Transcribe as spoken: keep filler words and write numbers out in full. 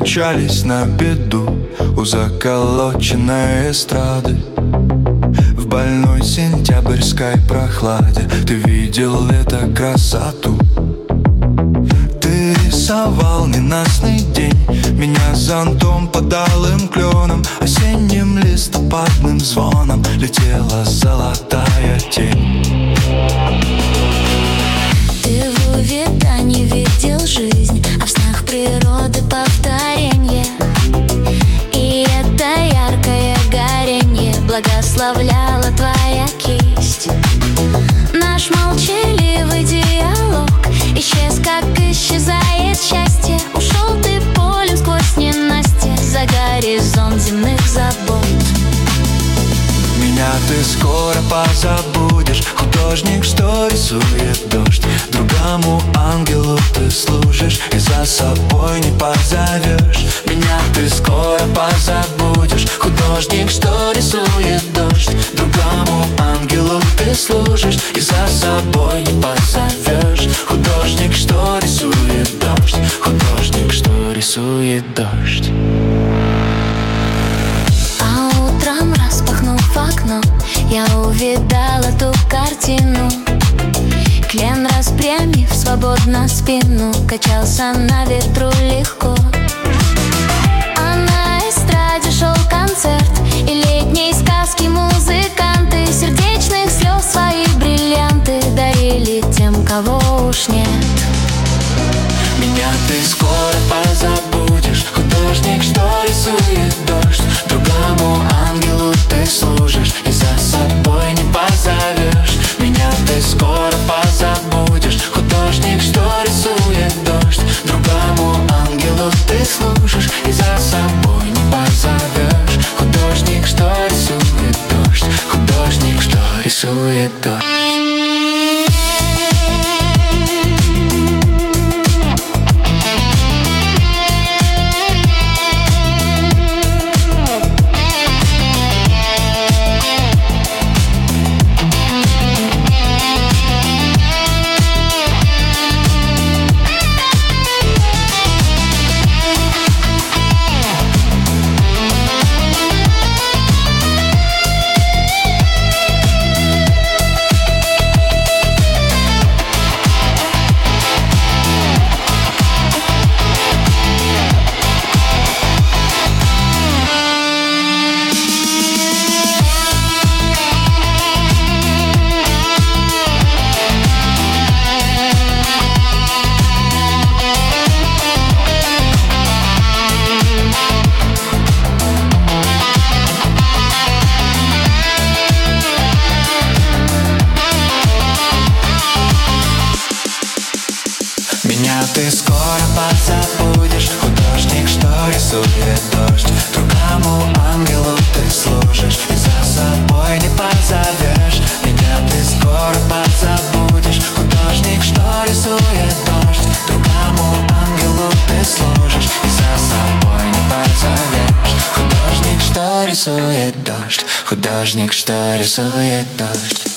встречались на беду у заколоченной эстрады. В больной сентябрьской прохладе ты видел эту красоту. Ты рисовал ненастный день, меня зонтом под алым кленом. Осенним листопадным звоном летела золотая тень. Ты в увядании видел жизнь, а в снах природы повторенье. И это яркое горенье благословляла твоя кисть. Наш молчаливый диалог исчез, как исчезает счастье. Ушел ты полем сквозь ненастье за горизонт земных забот. Меня ты скоро позабудешь, художник, что рисует дождь. Другому ангелу ты служишь и за собой не позовешь. Меня ты скоро позабудешь, художник, что рисует дождь. Другому ангелу ты служишь и за собой не позовешь. Художник, что рисует дождь. Художник, что рисует дождь. А утром, распахнув окно, я увидала ту картину. Клен, распрямив свободно спину, качался на ветру легко. А на эстраде шел концерт, и летней сказки музыканты сердечных слез свои бриллианты дарили тем, кого уж нет. Меня ты скоро позабудешь, художник, что рисует дождь. Другому ангелу ты служишь и за собой не позовешь. Меня ты скоро позабудешь, художник, что рисует дождь. Другому ангелу ты служишь и за собой не позовешь. Художник, что рисует дождь. Художник, что рисует дождь. Меня ты скоро позабудешь, художник, что рисует дождь. Другому ангелу ты служишь и за собой не позовешь. Меня ты скоро позабудешь, художник, что рисует дождь. Другому ангелу ты служишь и за собой не позовешь. Художник, что рисует дождь. Художник, что рисует дождь.